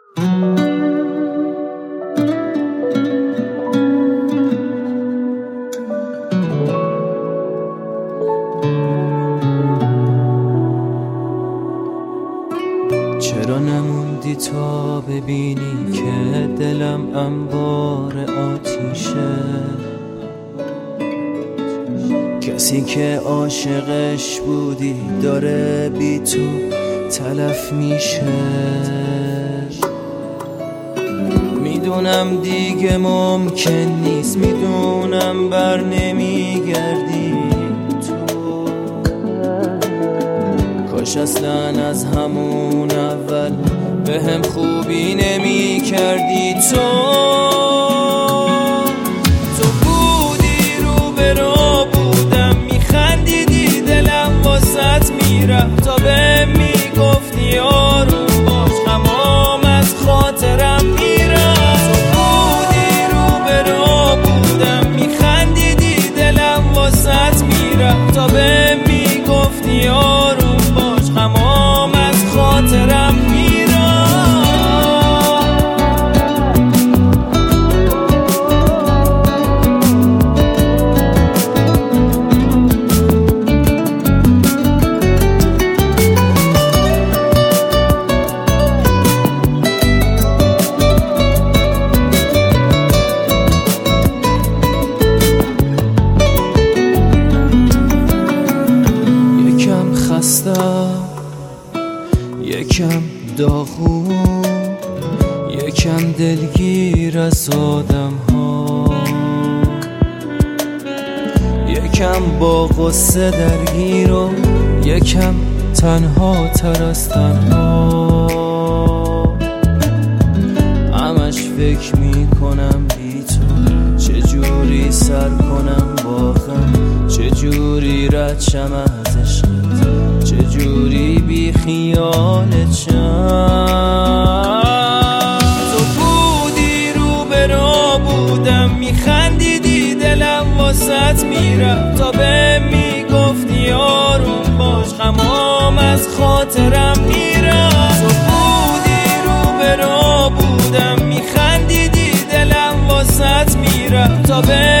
چرا نموندی تا ببینی که دلم انبار آتیشه؟ کسی که عاشقش بودی داره بی تو تلف میشه. میدونم دیگه ممکن نیست، میدونم بر نمیگردی تو. کاش اصلا از همون اول به هم خوبی نمی کردی. تو بودی رو به رو بودم، میخندیدی دلم واسط میرفت تا به میگفتی آروم باش، غمام از خاطرم میرفت. تو بودی رو به رو بودم، میخندیدی دلم واسط میرفت تا به میگفتی آروم باش، غمام از خاطرم میرفت. یکم داغون، یکم دلگیر از آدم ها، یکم با غصه درگیر و یکم تنها تر از تنها. همش فکر میکنم بی تو چجوری سر کنم با غم، چجوری رد شم از عشقت، چجوری بی خیالت شم. تو بودی رو به رو بودم، میخندیدی دلم واسط میرفت تا به میگفتی آروم باش، غمام از خاطرم میرفت. تو بودی رو به رو بودم، میخندیدی دلم واسط میرفت تا به